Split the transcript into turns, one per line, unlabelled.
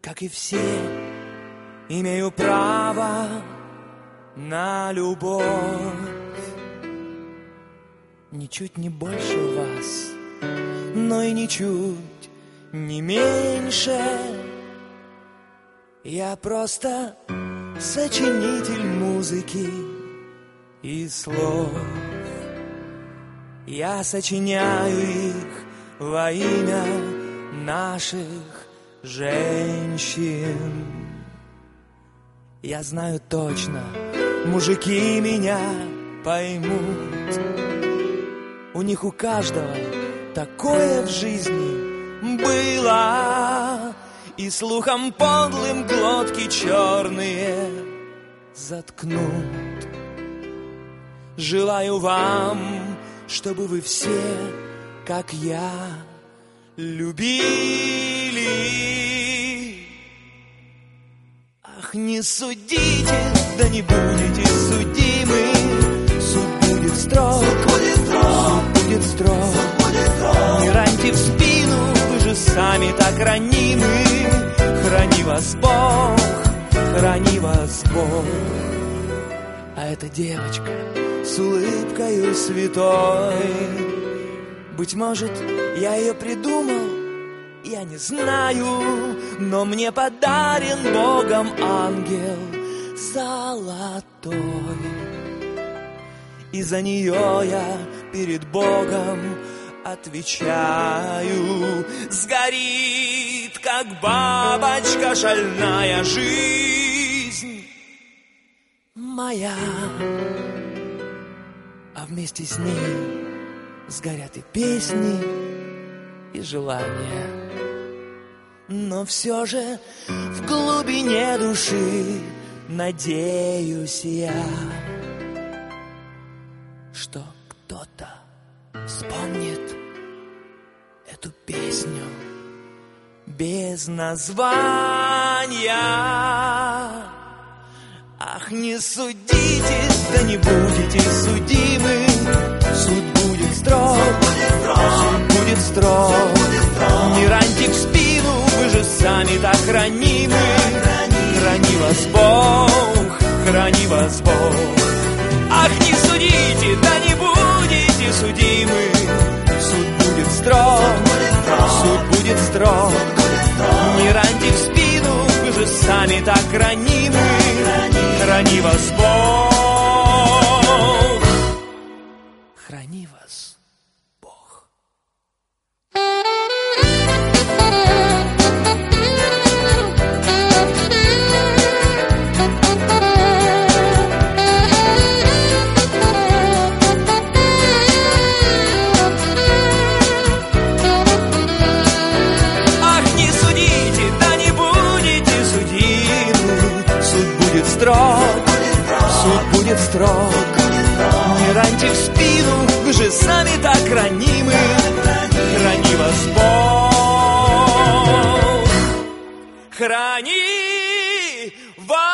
как и все, имею право на любовь. Ничуть не больше вас, но и ничуть не меньше. Я просто сочинитель музыки и слов. Я сочиняю их во имя наших женщин. Я знаю точно, мужики меня поймут. У них у каждого такое в жизни было, и слухом подлым глотки черные заткнут. Желаю вам, чтобы вы все, как я, любили. Ах, не судите, да не будете судимы. Суд будет строг, суд будет строг. Не раньте в спину, вы же сами так ранимы. Храни вас Бог, храни вас Бог. А эта девочка с улыбкою святой, быть может, я ее придумал, я не знаю, но мне подарен Богом ангел золотой. И за нее я перед Богом отвечаю. Сгорит, как бабочка, шальная жизнь моя, а вместе с ней сгорят и песни, и желания. Но все же в глубине души надеюсь я, что кто-то вспомнит эту песню без названия. Ах, не судите, да не будете судимы. Суд будет строг, суд будет строг. Не раньте в спину, вы же сами так ранимы. Храни вас Бог, храни вас Бог. Ах, не судите, да не будете судимы. Суд будет строг, суд будет строг. Не раньте в спину, вы же сами так ранимы. Храни вас Бог, храни вас Бог. Ах, не судите, да не будете судимы. Суд будет строг, суд будет строг. Не раньте в спину, вы же сами так ранимы. Храни вас Бог, храни вас.